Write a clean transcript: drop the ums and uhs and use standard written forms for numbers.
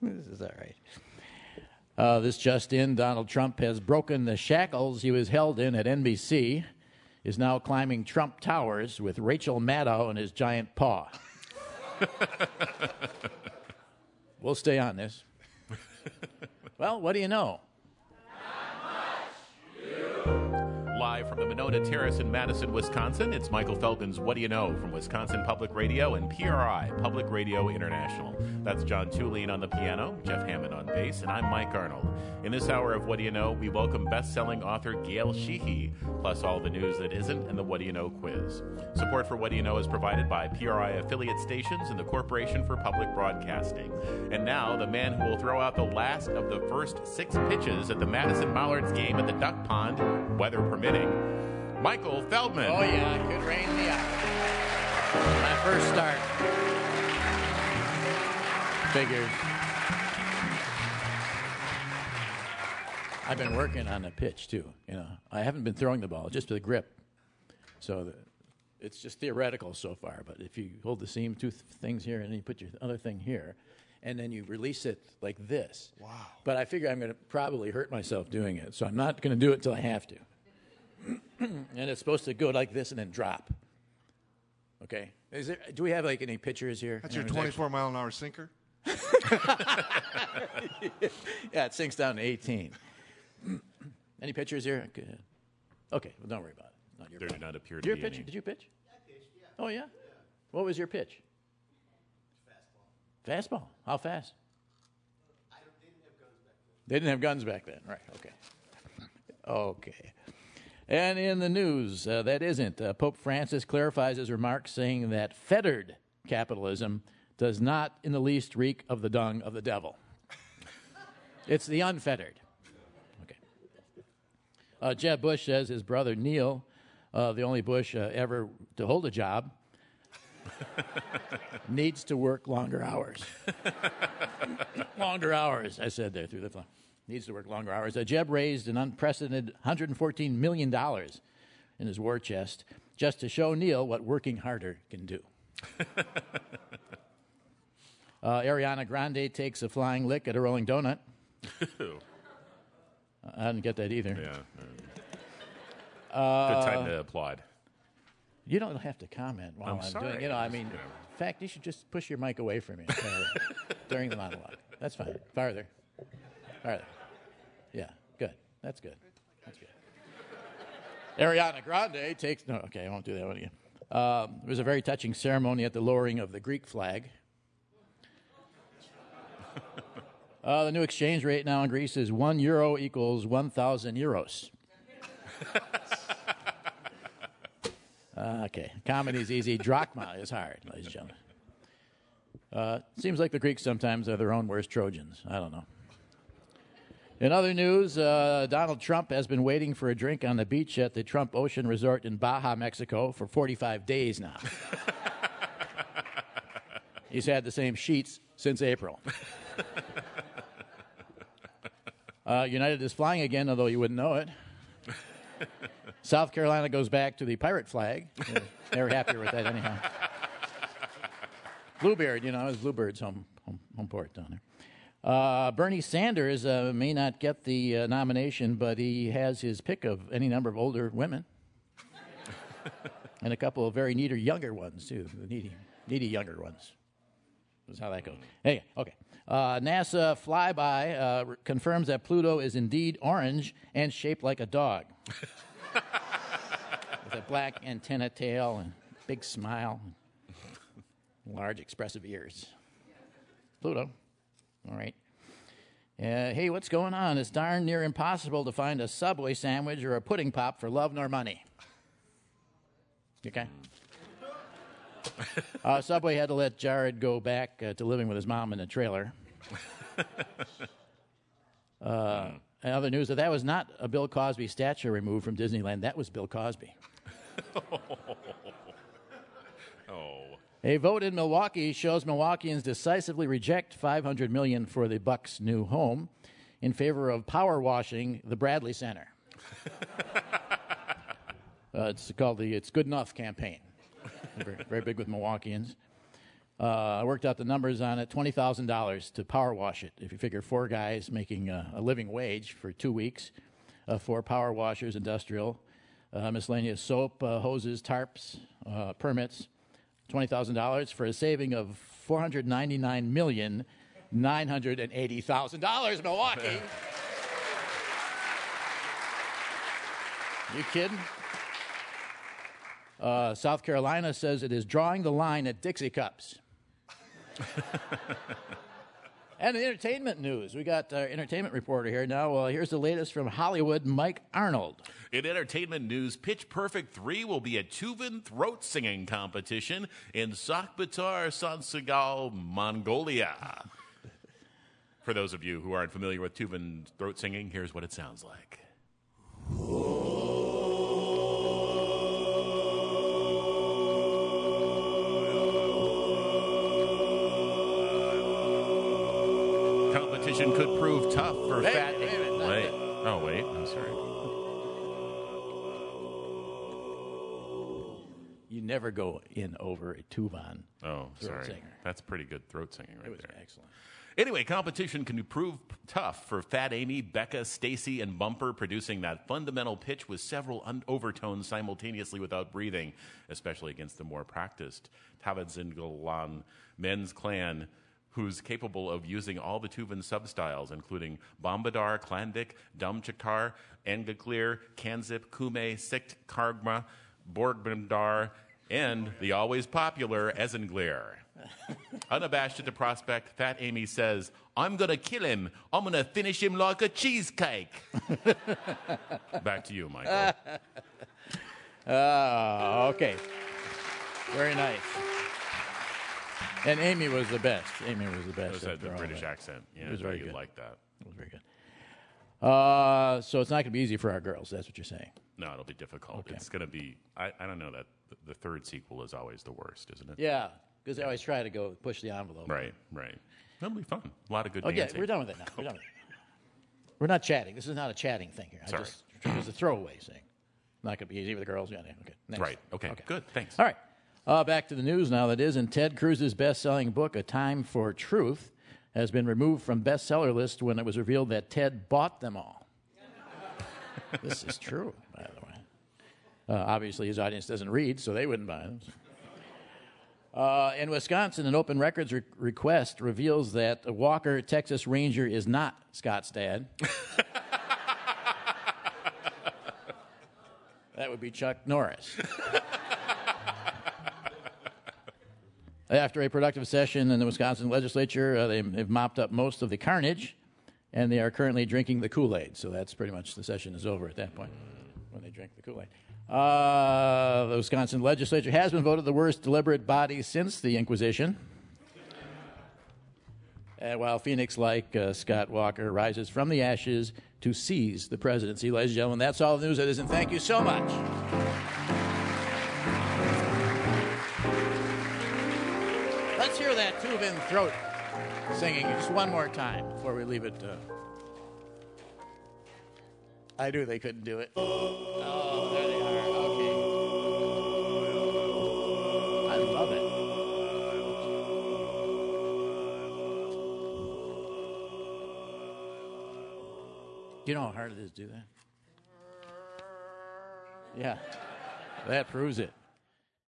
This is all right. This just in, Donald Trump has broken the shackles he was held in at NBC, is now climbing Trump Towers with Rachel Maddow in his giant paw. We'll stay on this. Well, what do you know? Live from the Monona Terrace in Madison, Wisconsin, it's Michael Feldman's What Do You Know from Wisconsin Public Radio and PRI, Public Radio International. That's John Tulane on the piano, Jeff Hammond on bass, and I'm Mike Arnold. In this hour of What Do You Know, we welcome best-selling author Gail Sheehy, plus all the news that isn't and the What Do You Know quiz. Support for What Do You Know is provided by PRI affiliate stations and the Corporation for Public Broadcasting. And now, the man who will throw out the last of the first 6 pitches at the Madison Mallards game at the Duck Pond, weather permitting, Michael Feldman. Oh, yeah, it could rain me out. My first start. Figures. I've been working on the pitch, too. You know, I haven't been throwing the ball, just with the grip. So it's just theoretical so far. But if you hold the seam, 2 things here, and then you put your other thing here, and then you release it like this. Wow. But I figure I'm going to probably hurt myself doing it, so I'm not going to do it until I have to. And it's supposed to go like this and then drop. Okay? Do we have like any pictures here? That's your 24-mile-an-hour sinker? Yeah, it sinks down to 18. Any pictures here? Okay, well, don't worry about it. Not your There problem. did not appear to Did be you pitch? any. Did you pitch? I pitched, yeah. Oh, yeah? What was your pitch? Fastball. Fastball. How fast? They didn't have guns back then. They didn't have guns back then. Right, okay. Okay. And in the news, that isn't. Pope Francis clarifies his remarks, saying that fettered capitalism does not in the least reek of the dung of the devil. It's the unfettered. Okay. Jeb Bush says his brother Neil, the only Bush ever to hold a job, needs to work longer hours. Longer hours, I said there through the phone. Needs to work longer hours. Jeb raised an unprecedented $114 million in his war chest just to show Neil what working harder can do. Ariana Grande takes a flying lick at a Rolling Donut. I didn't get that either. Yeah. Good time to applaud. You don't have to comment while I'm sorry. doing. In fact, you should just push your mic away from me during the monologue. That's fine. Farther. Yeah, good. That's good. Ariana Grande takes. No, okay, I won't do that one again. There was a very touching ceremony at the lowering of the Greek flag. The new exchange rate now in Greece is €1 equals 1,000 euros. Okay, comedy's easy. Drachma is hard, ladies and gentlemen. Seems like the Greeks sometimes are their own worst Trojans. I don't know. In other news, Donald Trump has been waiting for a drink on the beach at the Trump Ocean Resort in Baja, Mexico for 45 days now. He's had the same sheets since April. United is flying again, although you wouldn't know it. South Carolina goes back to the pirate flag. They were happier with that anyhow. Bluebird, is Bluebird's home port down there. Bernie Sanders may not get the nomination, but he has his pick of any number of older women. And a couple of very neater younger ones, too. The needy younger ones. That's how that goes. Hey, okay. NASA flyby confirms that Pluto is indeed orange and shaped like a dog. With a black antenna tail and big smile, and large expressive ears. Pluto. All right. Hey, what's going on? It's darn near impossible to find a Subway sandwich or a pudding pop for love nor money. Okay? Subway had to let Jared go back to living with his mom in a trailer. Other news, that was not a Bill Cosby statue removed from Disneyland. That was Bill Cosby. A vote in Milwaukee shows Milwaukeeans decisively reject $500 million for the Bucks' new home in favor of power washing the Bradley Center. It's called the It's Good Enough campaign. Very, very big with Milwaukeeans. I worked out the numbers on it, $20,000 to power wash it. If you figure 4 guys making a living wage for 2 weeks, 4 power washers, industrial, miscellaneous soap, hoses, tarps, permits, $20,000 for a saving of $499,980,000, Milwaukee. You kidding? South Carolina says it is drawing the line at Dixie Cups. And the entertainment news. We got our entertainment reporter here now. Well, here's the latest from Hollywood, Mike Arnold. In entertainment news, Pitch Perfect 3 will be a Tuvan throat singing competition in Sakhbatar, Sansegal, Mongolia. For those of you who aren't familiar with Tuvan throat singing, here's what it sounds like. Competition could prove tough for fat. Wait. Oh, wait. I'm sorry. You never go in over a Tuvan. Oh, sorry. singer. That's pretty good throat singing right It was there. excellent. Anyway, competition can prove tough for Fat Amy, Becca, Stacy, and Bumper, producing that fundamental pitch with several overtones simultaneously without breathing, especially against the more practiced Tavazingalan men's clan, who's capable of using all the Tuvan substyles, including Bombadar, Klandik, Dumchakar, Angaklir, Kanzip, Kume, Sikt, Kargma, Borgbandar, and the always popular Ezenglir. Unabashed at the prospect, Fat Amy says, "I'm going to kill him. I'm going to finish him like a cheesecake." Back to you, Michael. Okay. Very nice. And Amy was the best. Amy was the best. Those had the after all British that. accent. Yeah, It was very you good. like that. It was very good. So it's not going to be easy for our girls. That's what you're saying. No, it'll be difficult. Okay. It's going to be, I don't know, that the third sequel is always the worst, isn't it? Yeah, because they always try to go push the envelope. Right. That'll be fun. A lot of good Okay, dancing. we're done with it now. We're done with it. We're not chatting. This is not a chatting thing here. Sorry. It was a throwaway thing. Not going to be easy with the girls. Yeah, okay. Next. Right. Okay. Good. Thanks. All right. Back to the news now. That is, in Ted Cruz's best-selling book, A Time for Truth, has been removed from bestseller list when it was revealed that Ted bought them all. This is true, by the way. Obviously, his audience doesn't read, so they wouldn't buy them. In Wisconsin, an open records request reveals that a Walker Texas Ranger is not Scott's dad. That would be Chuck Norris. After a productive session in the Wisconsin legislature, they've mopped up most of the carnage, and they are currently drinking the Kool-Aid. So that's pretty much the session is over at that point when they drink the Kool-Aid. The Wisconsin legislature has been voted the worst deliberate body since the Inquisition. And while Phoenix-like Scott Walker rises from the ashes to seize the presidency, ladies and gentlemen, that's all the news that is, and thank you so much. Let's hear that Tuvan throat singing just one more time before we leave it. I knew they couldn't do it. Oh, there they are. Okay. I love it. Do you know how hard it is to do that? Yeah. That proves it.